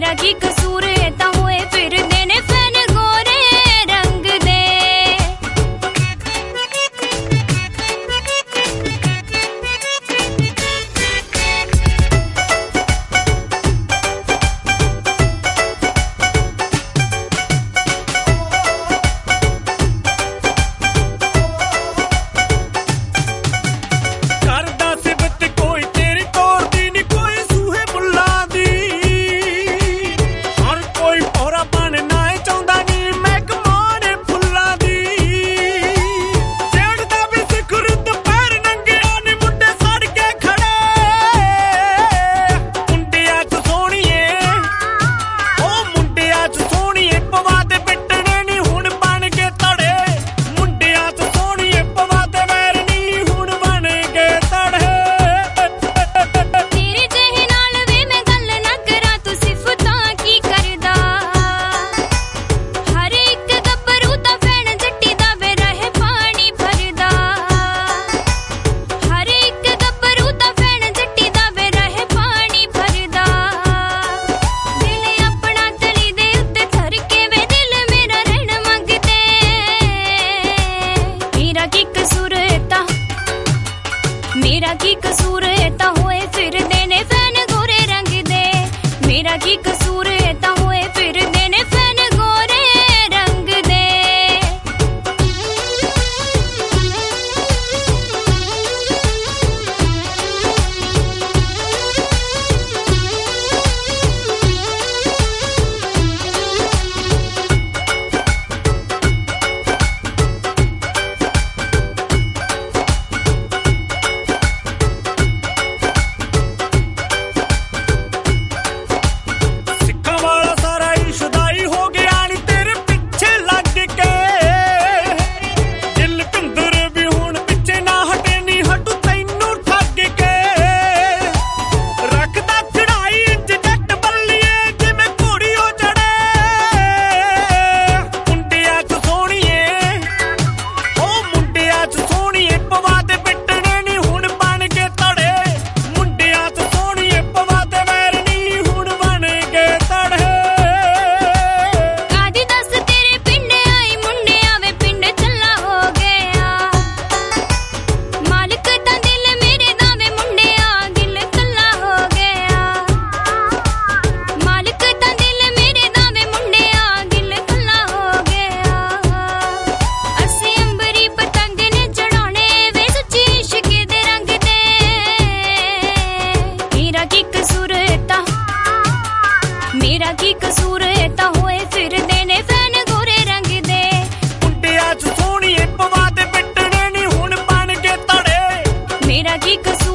मेरा की कसूर है ता होए फिरदे ने फैन गोरे रंग दे। मेरा की कसूर है ता होए फिरदे ने फैन गोरे रंग दे। मेरा की कसूर है ता होए फिरदे ने फैन गोरे रंग दे। मेरा की कसूर है ता होए फिरदे ने फैन गोरे रंग दे। मुंडिया च सोहणीए पवा दे पिटणे नी हुण बन के तड़े। मेरा की कसूर